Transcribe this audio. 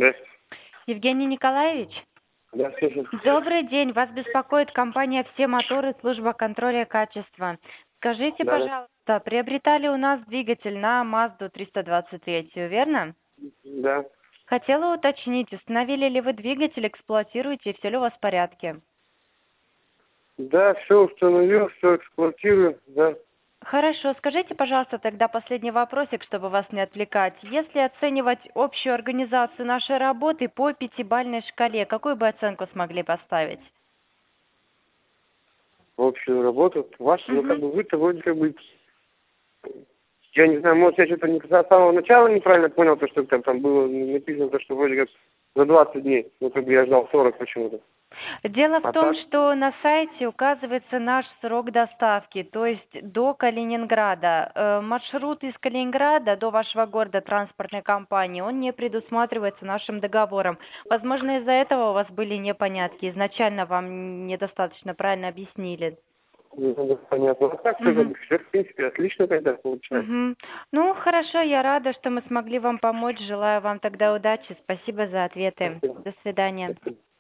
Да, Евгений Николаевич, да, слушаю. добрый день. Вас беспокоит компания «Все моторы», служба контроля качества. Скажите, Да, да. пожалуйста, приобретали у нас двигатель на Мазду 323, верно? Да. Хотела уточнить, установили ли вы двигатель, эксплуатируете, и все ли у вас в порядке? Да, все установил, все эксплуатирую, да. Хорошо, скажите, пожалуйста, тогда последний вопросик, чтобы вас не отвлекать. Если оценивать общую организацию нашей работы по пятибалльной шкале, какую бы оценку смогли поставить? Общую работу. Вашу, ну как Мгм. бы вы-то вроде как бы, я не знаю, может я что-то не с самого начала неправильно понял, то, что там было написано, то, что вроде как за 20 дней. Ну как бы я ждал 40 почему-то. Дело в А том, так, что на сайте указывается наш срок доставки, то есть до Калининграда. Маршрут из Калининграда до вашего города транспортной компании, он не предусматривается нашим договором. Возможно, из-за этого у вас были непонятки. Изначально вам недостаточно правильно объяснили. ну, да, понятно. А так все как Мгм. бы все, в принципе, отлично тогда получается. Мгм. Ну, хорошо, я рада, что мы смогли вам помочь. Желаю вам тогда удачи. Спасибо за ответы. Спасибо. До свидания. Спасибо.